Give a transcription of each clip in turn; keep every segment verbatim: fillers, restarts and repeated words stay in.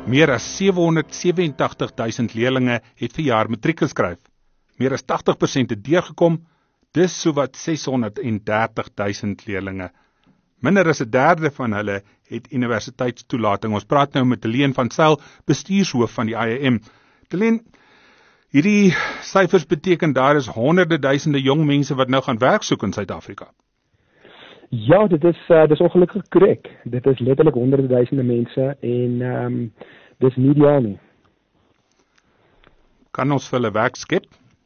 Meer as sewenhonderdsewenentagtig duisend leerlinge het verjaar matriek geskryf. Meer as tagtig persent het deurgekom, dis sowat seshonderddertig duisend leerlinge. Minder as 'n derde van hulle het universiteitstoelating. Ons praat nou met Deleen van Zyl, bestuurshoof van die I A M. Deleen, hierdie syfers beteken daar is honderde duisende jong mense wat nou gaan werk soek in Suid-Afrika. Ja, dit is uh, dit is ongelukkig korrek. Dit is letterlik honderde duisende mense en ehm um, dis nie ideaal nie. Kan ons vir hulle werk skep?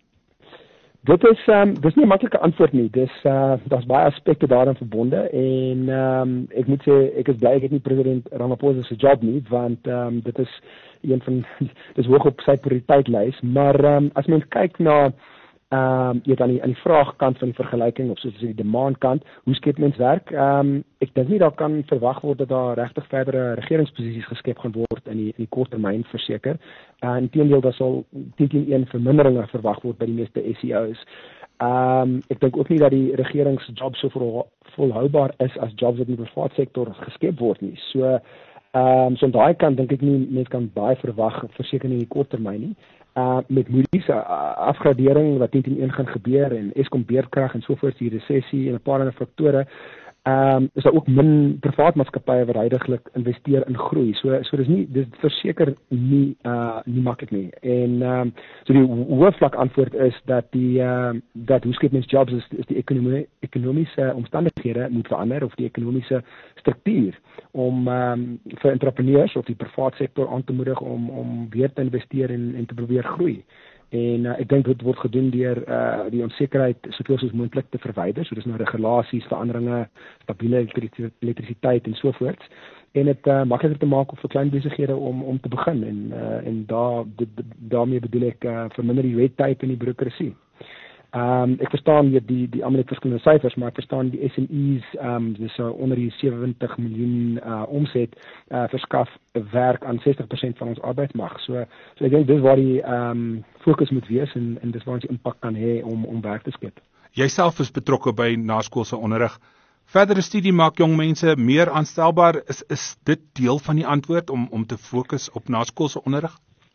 Dit is ehm um, dis nie 'n maklike antwoord nie. Dis uh daar's baie aspekte daaraan verbonde en ehm um, ek moet sê ek is bly ek het nie president Ramaphosa se job nie, want ehm um, dit is een van dis hoog op sy prioriteitlys, maar ehm um, as mens kyk na ehm um, jy het aan die aan die vraagkant van die vergelyking of soos die demandkant, hoe skep mens werk? Ehm um, ek dink nie daar kan verwag word dat daar regtig verdere regeringsposisies geskep gaan word in die in die kort termyn verseker. Uh, inteendeel daar sal tien teen een verminderinge verwag word by die meeste S E O's. Ehm um, ek dink ook nie dat die regeringsjob so vol, volhoubaar is as jobs wat in die private sektor geskep word nie. So ehm um, so aan daai kant dink ek nie mense kan baie verwag verseker nie in die kort termyn nie. Uh, met Moody's uh, afgradering wat tien teen een gaan gebeur en Eskom beerdkrag en sovoorts, die resessie en 'n paar ander faktore, um, is daar ook min privaat maatskappye wat huidiglik investeer in groei. So so dis nie dis verseker nie uh nie maklik nie. En um, so die hoë vlak antwoord is dat die uh, dat hoe skep mens jobs is, is die ekonomie ekonomiese omstandighede moet verander of die ekonomiese struktuur om um, vir entrepreneurs of die private sektor aan te moedig om om weer te investeer en en te probeer groei. En uh, ek dink dit word gedoen deur uh, die onsekerheid soveel soos moontlik te verwyder. So dis nou regulasies, veranderinge, stabiele elektrisiteit en so voort. En dit uh, makliker te maak vir klein besighede om om te begin en uh, en daar daarmee bedoel ek uh, verminder die red tape en die bureaukrasie. Ehm um, ek verstaan die die die almal het verskillende syfers, maar ek verstaan die S M E's ehm um, dis so onder die sewentig miljoen uh omset uh verskaf werk aan sestig persent van ons arbeidsmag. So so ek dink dis waar die ehm um, fokus moet wees en en dis waar ons impak kan hê om om werk te skep. Jouself is betrokke by naskoolse onderrig. Verdere studie maak jong mense meer aanstelbaar. Is is dit deel van die antwoord om om te fokus op naskoolse onderrig?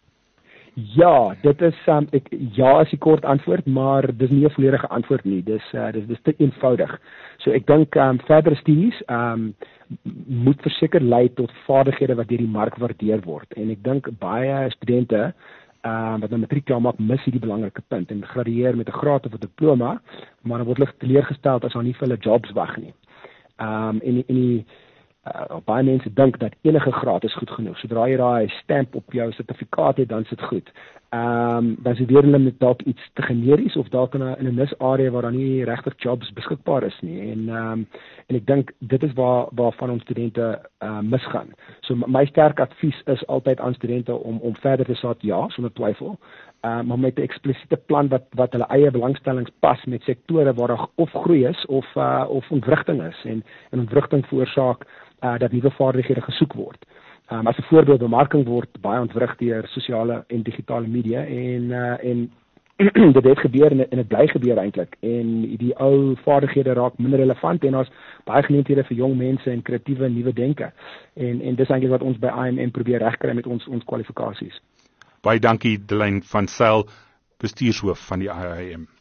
Ja, dit is um, ek ja is die kort antwoord, maar dis nie 'n volledige antwoord nie. Dis uh, dis dis te eenvoudig. So ek dink um, verdere studies um, moet verseker lei tot vaardighede wat deur die mark waardeer word. En ek dink baie studente um, wat nou matriek klaar maak, mis hierdie belangrike punt en gradueer met 'n graad of 'n diploma, maar dan word hulle teleurgestel as daar nie vir hulle jobs wag nie. Um, en en die Uh, baie mense dink dat enige graad is goed genoeg. Sodra jy daai stamp op jou sertifikaat het, dan is dit goed. Ehm um, dan is weer hulle met dalk iets te generies of dalk in 'n in 'n nisarea waar daar nie regtig jobs beskikbaar is nie. En ehm um, en ek dink dit is waar waarvan ons studente uh, misgaan. So my sterk advies is altyd aan studente om om verder te saad ja, sonder twyfel. Uh, maar met 'n eksplisiete plan wat wat hulle eie belangstellings pas met sektore waar daar of groei is of uh, of ontwrigting is en en ontwrigting veroorsaak uh, dat nuwe vaardighede gesoek word. Um, as 'n voorbeeld, bemarking word baie ontwrig deur sosiale en digitale media en uh, en dit het gebeur en, en dit bly gebeur eintlik en die ou vaardighede raak minder relevant en daar's baie geleenthede vir jong mense en kreatiewe nuwe denke. En en dis eintlik wat ons by I A M probeer regkry met ons ons kwalifikasies. Baie dankie Deleen van Zyl, bestuurshoof van die I A M.